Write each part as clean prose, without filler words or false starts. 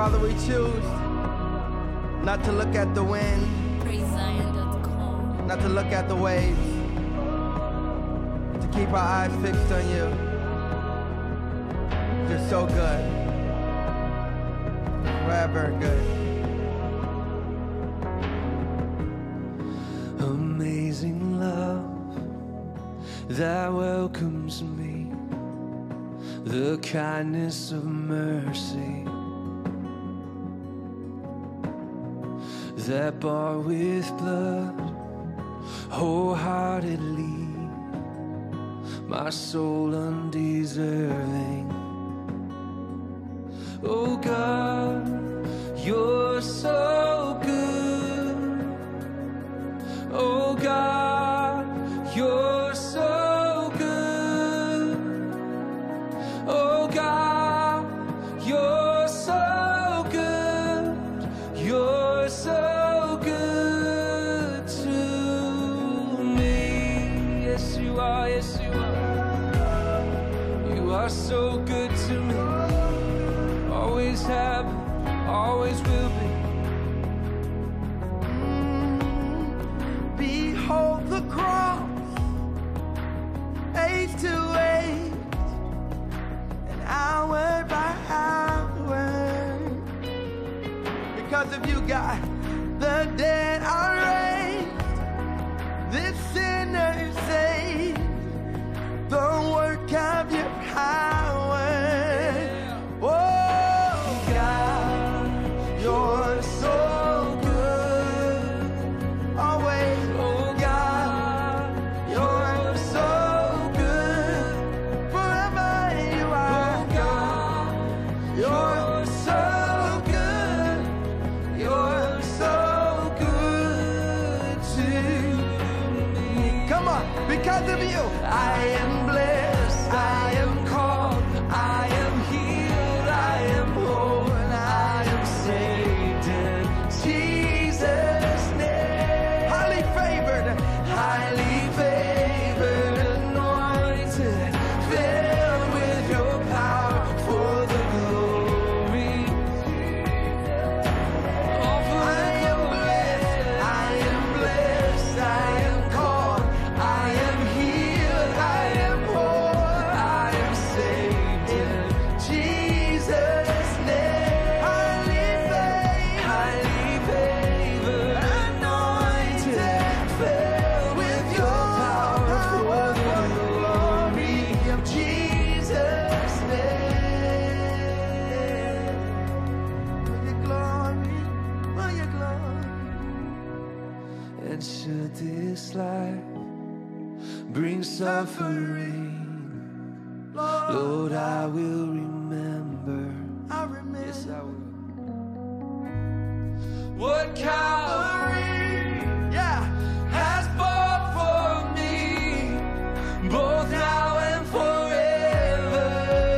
Father, we choose not to look at the wind, PraiseZion.com. not to look at the waves, to keep our eyes fixed on you. You're so good, forever good. Amazing love that welcomes me, the kindness of mercy that bought with blood wholeheartedly, my soul undeserving. Oh God, you're so good. Oh God, you're so good. Oh God, you're so good. You're so good to me. Yes, you are. Yes, you are. You are so good to me. Always have, always will be. Behold the cross, age to age, and hour by hour. Because of you, God, the dead are raised, this sinner saved, the work of your power. Oh, God, you're so good, always. Oh, God, you're so good, forever you are. Oh, God, you're so good, you're so good to me. Come on, because of you, I am blessed, I am called, I am healed, I am whole, and I am saved in Jesus' name. Highly favored, anointed, filled with your power for the glory. I am blessed, I am called, I am healed, I am whole, I am saved in Jesus' name. Highly favored, anointed, filled with your power for the glory of Jesus' name. For your glory. And should this life bring suffering, Lord, I will remember. I remember. Yes, I will. What Calvary, Yeah. has bought for me, both now and forever.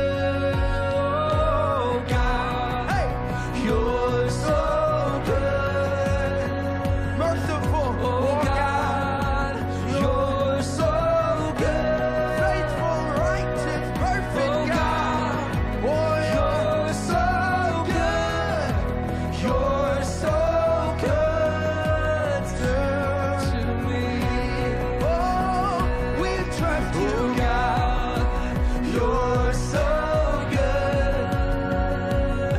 Oh God, Hey, you're so good. merciful. Oh God, you're so good. Faithful, righteous, perfect Oh God. God, Boy, you're so good. You're so good to me. oh, we trust Oh you. God, you're so good.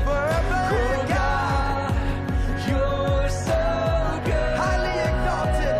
Forever, Oh God, you're so good. highly exalted.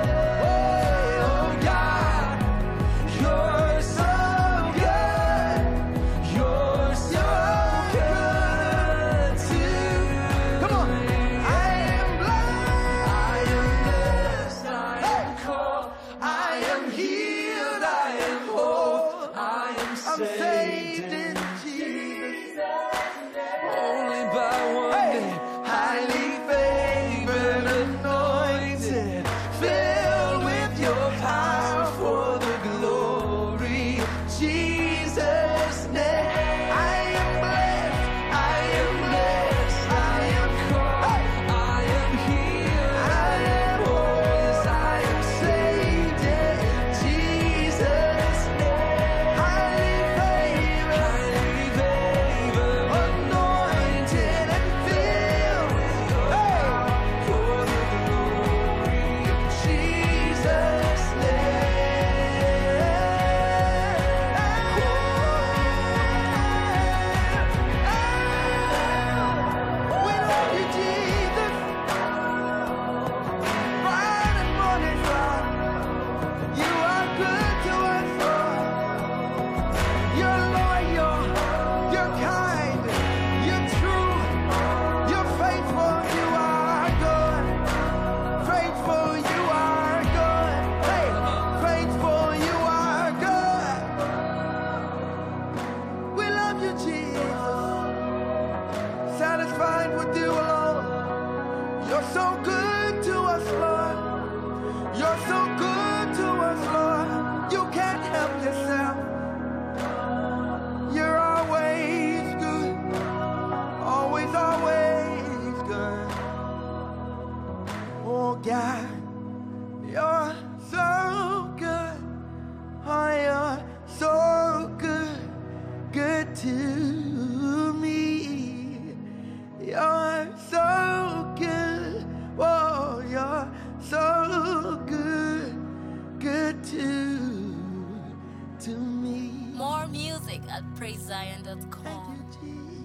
God, you're so good. Oh, you're so good, good to me. You're so good. Oh, you're so good, good to me. More music at PraiseZion.com. Thank you, Jesus.